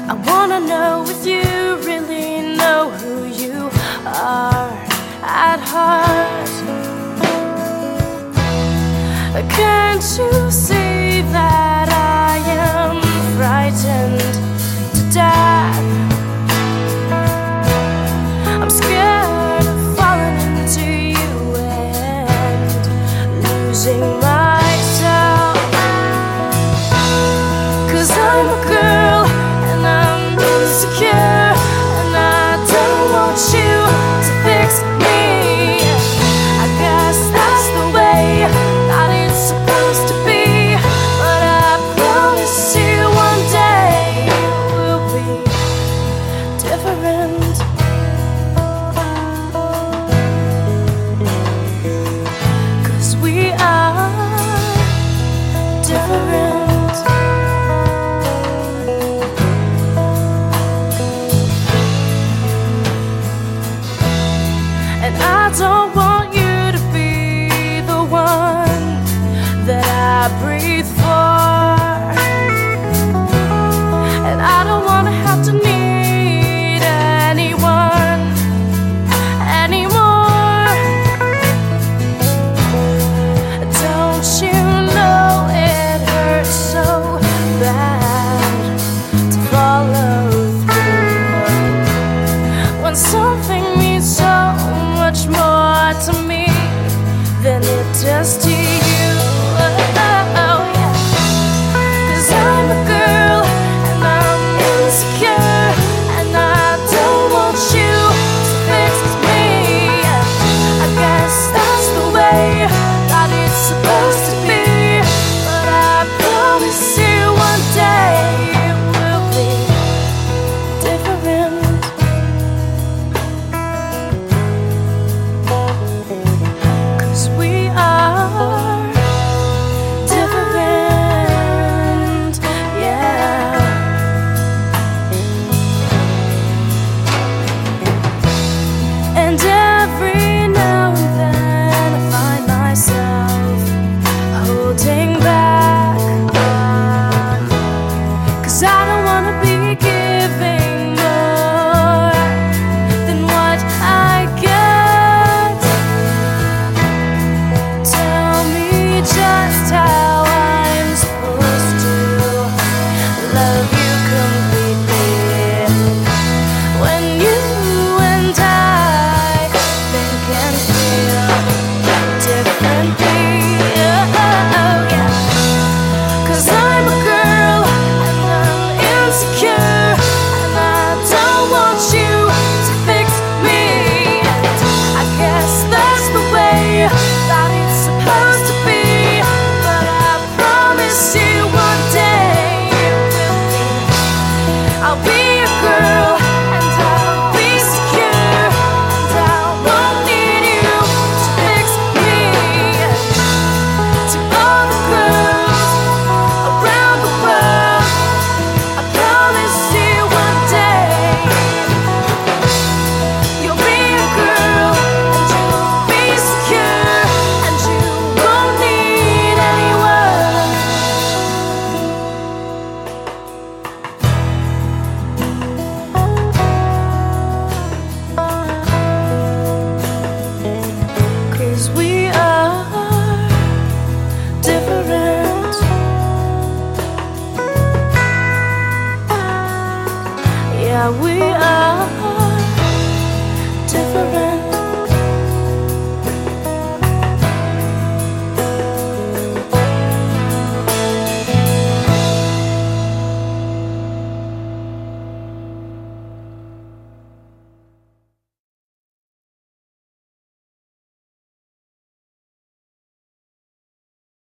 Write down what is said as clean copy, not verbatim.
I wanna know if you really know who you are at heart. Can't you see that I am frightened to death? I'm scared of falling into you and losing myself. 'Cause I'm a girl and I'm insecure, and I don't want you to fix me. I guess that's the way that it's supposed to be, but I promise you one day it will be different. 'Cause we are different. And I don't want you to be the one that I breathe for, and I don't want to have to need anyone anymore. Don't you know it hurts so bad to follow through when something means so much more to me than it does to you. Oh, yeah. 'Cause I'm a girl and I'm insecure, and I don't want you to fix me. I guess that's the way that it's supposed to be, but I promise you one day it will be different. 'Cause we are different, yeah. And every now and then I find myself holding back, 'cause I don't wanna be giving more than what I get. Tell me just how I'm supposed to love you completely when you and I think and feel differently. Oh, yeah. 'Cause I'm a girl and I'm insecure, and I don't want you to fix me. And I guess that's the way that it's supposed to be, but I promise you one day it will be. I'll be a girl